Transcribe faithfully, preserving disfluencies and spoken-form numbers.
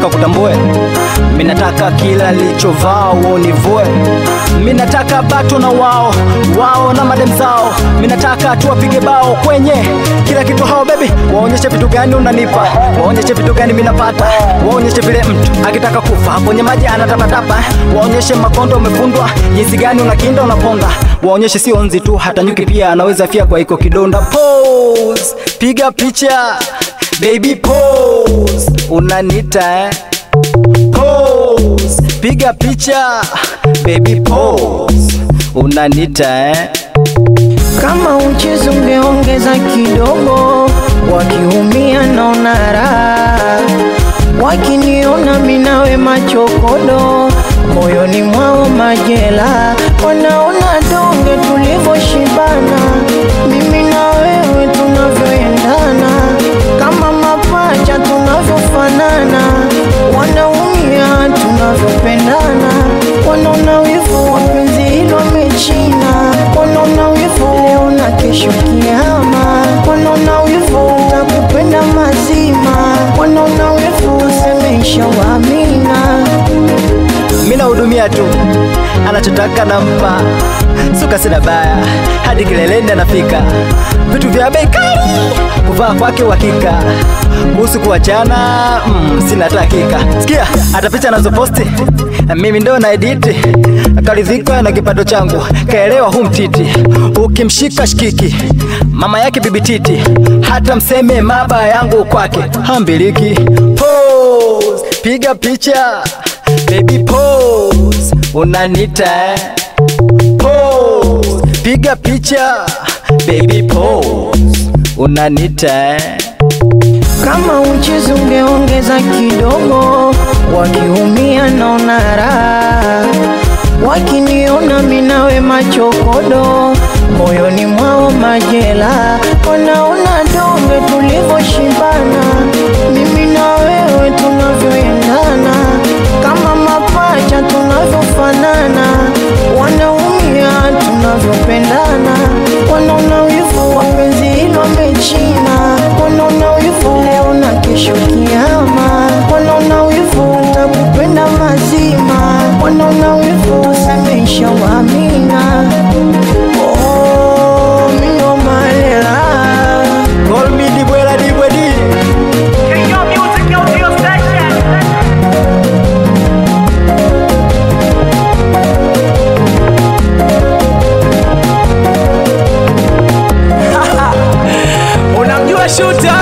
nataka kutambue, mimi nataka kila lilichovaa univue. Mimi nataka bato na wao, wao na madem zao. Mimi nataka tuwapige bao kwenye kila kitu hao baby. Waonyeshe vitu gani unanipa, waonyeshe vitu gani mimi napata. Waonyeshe vile mtu akitaka kufa kwenye maji anatapatapa. Waonyeshe makondo umefundwa, jinsi gani unakinda unaponda. Waonyeshe sio nzi tu, hata nyuki pia anaweza fia kwa iko kidonda. Pose, piga picha baby pose, unanita eh? Pose, piga picha baby pose, unanita eh? Kama uchezo ungeongeza kidogo, wakiumia naona raha, wakiniona minawe machokodo, moyoni mwao majela. Wanaona donge tulivyoshibana, mimi na wewe tunavyoendana, kama mapacha tunavyofanana. Wanaumia tunavyopendana, wanaona wivu wapenzi hilo wamechina. Wanaona wivu leo na kesho kiama, wanaona wivu utakupenda mazima. Wanaona wivu usemesha waamina. Mina hudumia tu, anachotaka nampa, suka sina baya, hadi kileleni anafika. Vitu vya bei kali, kuvaa kwake uhakika. Kuhusu kuachana, mm, sina hakika. Sikia, hata picha nazoposti mimi ndo na edit. Karidhika na kipato changu, kaelewa hu mtiti. Ukimshika shikiki, mama yake bibi titi. Hata mseme maba yangu kwake hambiliki. Pose, piga picha baby pose, unanita eh? Pose, piga picha baby pose, unanita eh? Kama uchezo ungeongeza kidogo, wakiumia naona raha, wakiniona minawe machokodo, moyoni mwao majela. Wanaona donge tulivyoshibana, mimi na wewe tunavyoendana, kama mapacha tunavyofanana. Wanaumia tunavyopendana, wanaona wivu wapenzi hilo wamechina. Wanaona wivu leo na kesho kiama, wanaona wivu utakupenda mazima. Wanaona wivu tusemesha waamina. Oh, mino malela, call me Dibwela Dibwedi. King your music, your real station. Unamjua Shooter?